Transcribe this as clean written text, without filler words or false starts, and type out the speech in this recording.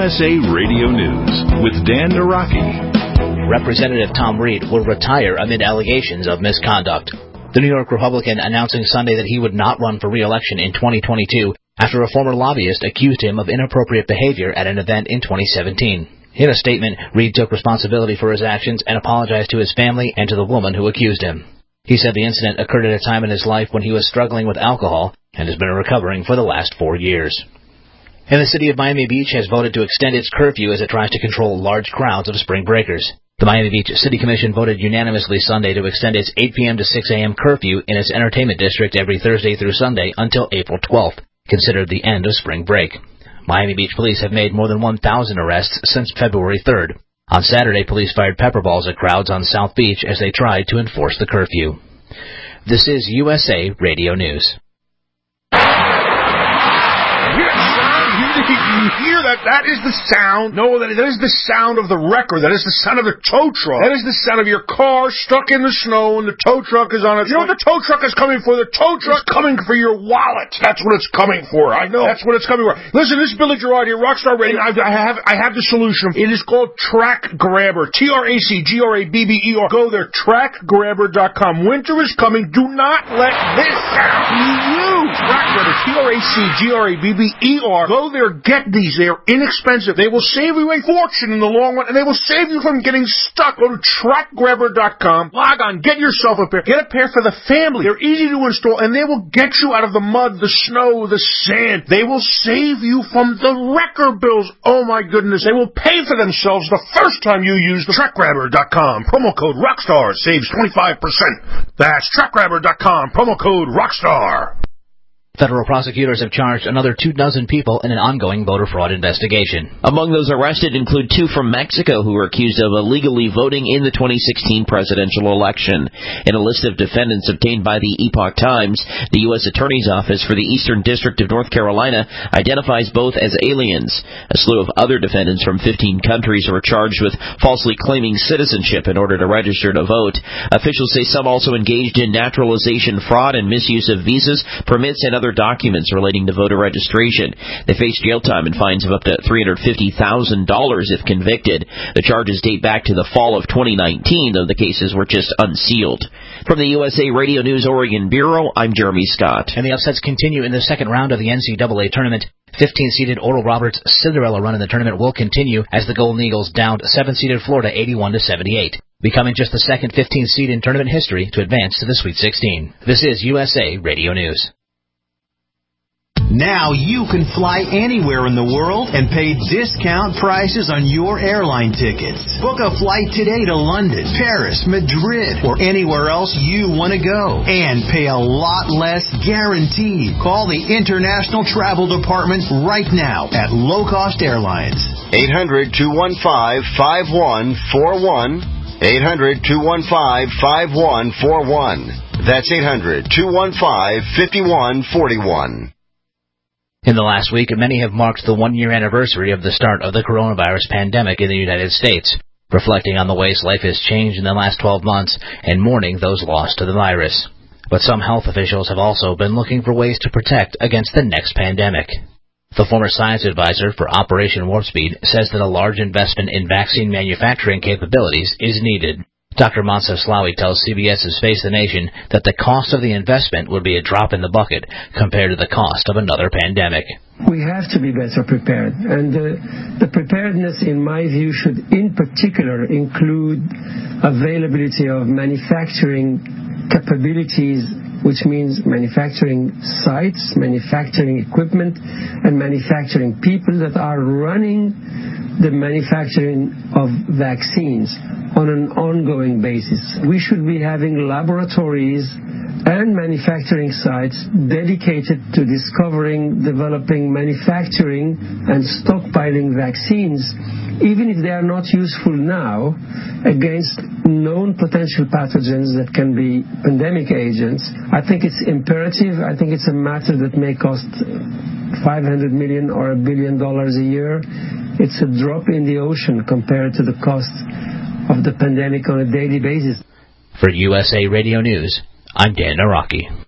USA Radio News with Dan Naraki. Representative Tom Reed will retire amid allegations of misconduct. The New York Republican announcing Sunday that he would not run for re-election in 2022 after a former lobbyist accused him of inappropriate behavior at an event in 2017. In a statement, Reed took responsibility for his actions and apologized to his family and to the woman who accused him. He said the incident occurred at a time in his life when he was struggling with alcohol and has been recovering for the last 4 years. And the city of Miami Beach has voted to extend its curfew as it tries to control large crowds of spring breakers. The Miami Beach City Commission voted unanimously Sunday to extend its 8 p.m. to 6 a.m. curfew in its entertainment district every Thursday through Sunday until April 12th, considered the end of spring break. Miami Beach police have made more than 1,000 arrests since February 3rd. On Saturday, police fired pepper balls at crowds on South Beach as they tried to enforce the curfew. This is USA Radio News. You hear that? That is the sound. No, that is the sound of the wrecker. That is the sound of the tow truck. That is the sound of your car stuck in the snow and the tow truck is on it. You know what the tow truck is coming for? The tow truck is coming for your wallet. That's what it's coming for. I know. That's what it's coming for. Listen, this is Billy Gerard here, Rockstar Radio. I have the solution. It is called Track Grabber. TRACGRABBER. Go there, trackgrabber.com. Winter is coming. Do not let this sound be used. Track Grabber. TRACGRABBER. Go there. Get these. They are inexpensive. They will save you a fortune in the long run, and they will save you from getting stuck. Go to trackgrabber.com. Log on. Get yourself a pair. Get a pair for the family. They're easy to install, and they will get you out of the mud, the snow, the sand. They will save you from the wrecker bills. Oh, my goodness. They will pay for themselves the first time you use the trackgrabber.com. Promo code ROCKSTAR saves 25%. That's trackgrabber.com. Promo code ROCKSTAR. Federal prosecutors have charged another 24 people in an ongoing voter fraud investigation. Among those arrested include 2 from Mexico who were accused of illegally voting in the 2016 presidential election. In a list of defendants obtained by the Epoch Times, the U.S. Attorney's Office for the Eastern District of North Carolina identifies both as aliens. A slew of other defendants from 15 countries were charged with falsely claiming citizenship in order to register to vote. Officials say some also engaged in naturalization fraud and misuse of visas, permits, and other documents relating to voter registration. They face jail time and fines of up to $350,000 if convicted. The charges date back to the fall of 2019, though the cases were just unsealed. From the USA Radio News Oregon Bureau, I'm Jeremy Scott. And the upsets continue in the second round of the NCAA tournament. 15-seeded Oral Roberts' Cinderella run in the tournament will continue as the Golden Eagles downed 7-seeded Florida 81-78, becoming just the second 15 seed in tournament history to advance to the Sweet 16. This is USA Radio News. Now you can fly anywhere in the world and pay discount prices on your airline tickets. Book a flight today to London, Paris, Madrid, or anywhere else you want to go. And pay a lot less guaranteed. Call the International Travel Department right now at Low Cost Airlines. 800-215-5141. 800-215-5141. That's 800-215-5141. In the last week, many have marked the one-year anniversary of the start of the coronavirus pandemic in the United States, reflecting on the ways life has changed in the last 12 months and mourning those lost to the virus. But some health officials have also been looking for ways to protect against the next pandemic. The former science advisor for Operation Warp Speed says that a large investment in vaccine manufacturing capabilities is needed. Dr. Moncef Slaoui tells CBS's Face the Nation that the cost of the investment would be a drop in the bucket compared to the cost of another pandemic. We have to be better prepared, and the preparedness, in my view, should in particular include availability of manufacturing capabilities, which means manufacturing sites, manufacturing equipment, and manufacturing people that are running the manufacturing of vaccines on an ongoing basis. We should be having laboratories and manufacturing sites dedicated to discovering, developing, manufacturing, and stockpiling vaccines, even if they are not useful now, against known potential pathogens that can be pandemic agents. I think it's imperative. I think it's a matter that may cost $500 million or $1 billion a year. It's a drop in the ocean compared to the cost of the pandemic on a daily basis. For USA Radio News, I'm Dan Naraki.